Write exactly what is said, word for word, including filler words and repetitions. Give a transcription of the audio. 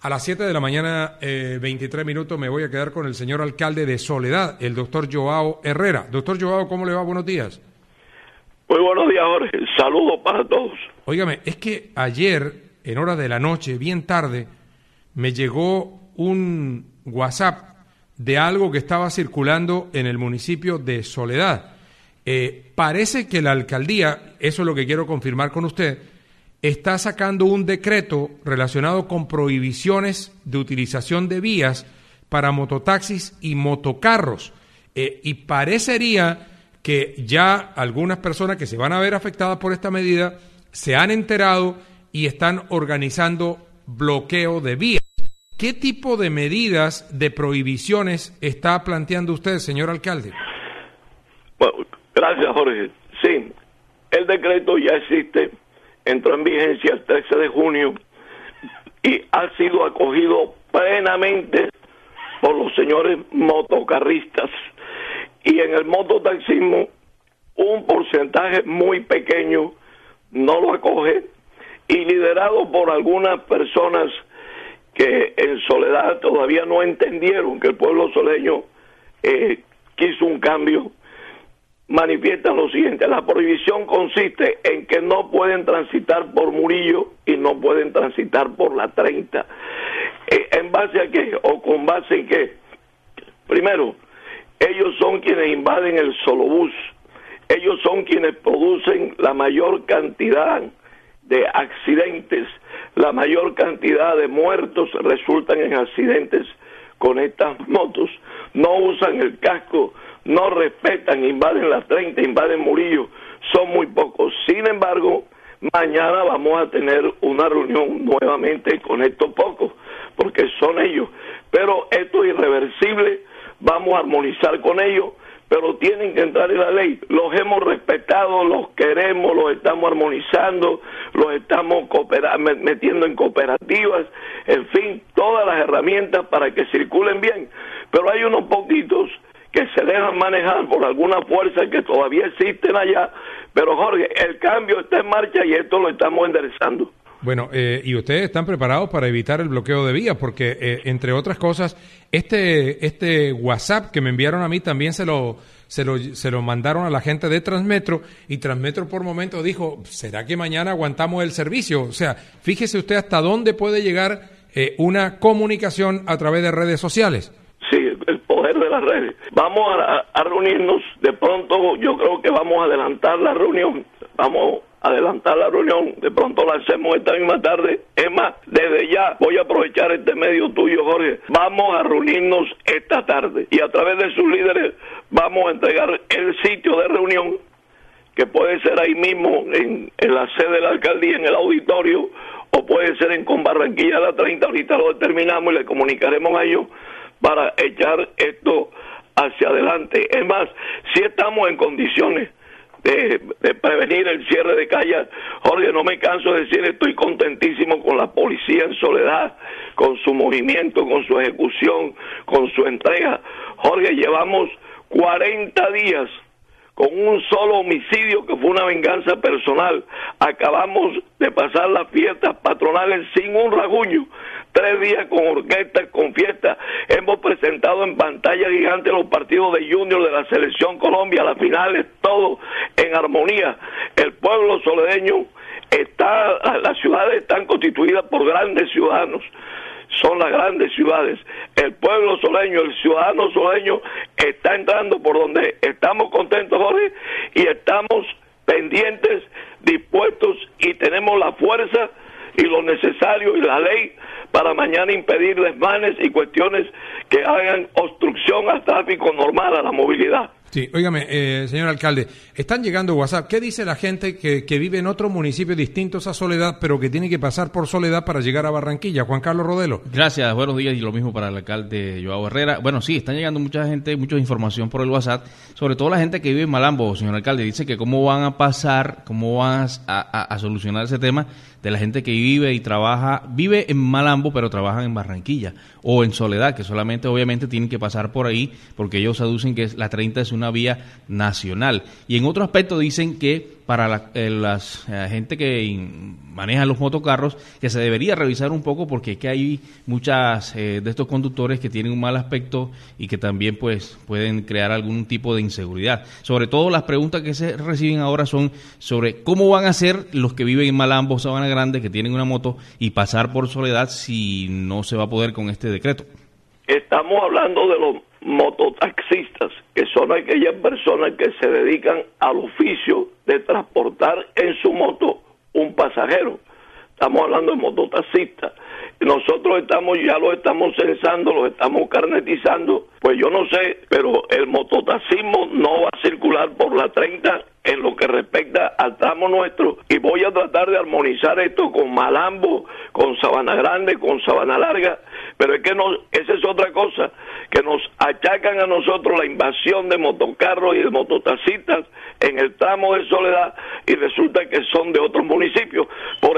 A las siete de la mañana, eh, veintitrés minutos, me voy a quedar con el señor alcalde de Soledad, el doctor Joao Herrera. Doctor Joao, ¿cómo le va? Buenos días. Muy buenos días, Jorge. Saludos para todos. Óigame, es que ayer, en horas de la noche, bien tarde, me llegó un WhatsApp de algo que estaba circulando en el municipio de Soledad. Eh, parece que la alcaldía, eso es lo que quiero confirmar con usted, está sacando un decreto relacionado con prohibiciones de utilización de vías para mototaxis y motocarros. Eh, y parecería que ya algunas personas que se van a ver afectadas por esta medida se han enterado y están organizando bloqueo de vías. ¿Qué tipo de medidas de prohibiciones está planteando usted, señor alcalde? Bueno, gracias, Jorge. Sí, el decreto ya existe. Entró en vigencia el trece de junio y ha sido acogido plenamente por los señores motocarristas. Y en el mototaxismo, un porcentaje muy pequeño no lo acoge, y liderado por algunas personas que en Soledad todavía no entendieron que el pueblo soleño eh, quiso un cambio, manifiestan lo siguiente: la prohibición consiste en que no pueden transitar por Murillo y no pueden transitar por la treinta. Eh, ¿En base a qué? ¿O con base en qué? Primero, ellos son quienes invaden el solobús, ellos son quienes producen la mayor cantidad de accidentes, la mayor cantidad de muertos resultan en accidentes con estas motos. No usan el casco, no respetan, invaden las treinta, invaden Murillo, son muy pocos. Sin embargo, mañana vamos a tener una reunión nuevamente con estos pocos, porque son ellos. Pero esto es irreversible, vamos a armonizar con ellos, pero tienen que entrar en la ley. Los hemos respetado, los queremos, los estamos armonizando, los estamos coopera- metiendo en cooperativas, en fin, todas las herramientas para que circulen bien. Pero hay unos poquitos que se dejan manejar por alguna fuerza que todavía existen allá. Pero Jorge, el cambio está en marcha y esto lo estamos enderezando. Bueno, eh, y ustedes están preparados para evitar el bloqueo de vías, porque eh, entre otras cosas, este este WhatsApp que me enviaron a mí también se lo se lo se lo mandaron a la gente de Transmetro, y Transmetro por momento dijo, ¿será que mañana aguantamos el servicio? O sea, fíjese usted hasta dónde puede llegar eh, una comunicación a través de redes sociales. Sí, el poder de las redes. Vamos a, a reunirnos, de pronto yo creo que vamos a adelantar la reunión, vamos a adelantar la reunión, de pronto la hacemos esta misma tarde. Es más, desde ya voy a aprovechar este medio tuyo, Jorge, vamos a reunirnos esta tarde y a través de sus líderes vamos a entregar el sitio de reunión, que puede ser ahí mismo en, en la sede de la alcaldía, en el auditorio, o puede ser en Con Barranquilla la treinta, ahorita lo determinamos y le comunicaremos a ellos para echar esto hacia adelante. Es más, si estamos en condiciones de, de prevenir el cierre de calles. Jorge, no me canso de decir, estoy contentísimo con la policía en Soledad, con su movimiento, con su ejecución, con su entrega. Jorge, llevamos cuarenta días con un solo homicidio que fue una venganza personal. Acabamos de pasar las fiestas patronales sin un rasguño. Tres días con orquestas, con fiestas. Hemos presentado en pantalla gigante los partidos de Junior de la Selección Colombia, las finales, todo en armonía. El pueblo soledeño está, las ciudades están constituidas por grandes ciudadanos. Son las grandes ciudades. El pueblo soleño, el ciudadano soleño está entrando por donde estamos contentos, Jorge, y estamos pendientes, dispuestos, y tenemos la fuerza y lo necesario y la ley para mañana impedir desmanes y cuestiones que hagan obstrucción al tráfico normal, a la movilidad. Sí, óigame, eh, señor alcalde, están llegando WhatsApp. ¿Qué dice la gente que, que vive en otros municipios distintos a Soledad, pero que tiene que pasar por Soledad para llegar a Barranquilla? Juan Carlos Rodelo. Gracias, buenos días, y lo mismo para el alcalde Joao Herrera. Bueno, sí, están llegando mucha gente, mucha información por el WhatsApp, sobre todo la gente que vive en Malambo, señor alcalde. Dice que cómo van a pasar, cómo van a, a, a solucionar ese tema de la gente que vive y trabaja, vive en Malambo, pero trabajan en Barranquilla o en Soledad, que solamente obviamente tienen que pasar por ahí, porque ellos aducen que la treinta es una vía nacional. Y en otro aspecto dicen que para la eh, las, eh, gente que in, maneja los motocarros, que se debería revisar un poco, porque es que hay muchas eh, de estos conductores que tienen un mal aspecto y que también pues pueden crear algún tipo de inseguridad. Sobre todo las preguntas que se reciben ahora son sobre cómo van a hacer los que viven en Malambo, Sabana Grande, que tienen una moto, y pasar por Soledad si no se va a poder con este decreto. Estamos hablando de los mototaxistas, que son aquellas personas que se dedican al oficio de transportar en su moto un pasajero. Estamos hablando de mototaxistas. Nosotros estamos, ya lo estamos censando, lo estamos carnetizando, pues yo no sé, pero el mototaxismo no va a circular por la treinta en lo que respecta al tramo nuestro, y voy a tratar de armonizar esto con Malambo, con Sabana Grande, con Sabana Larga, pero es que no, esa es otra cosa, que nos achacan a nosotros la invasión de motocarros y de mototaxistas en el tramo de Soledad, y resulta que son de otros municipios. Por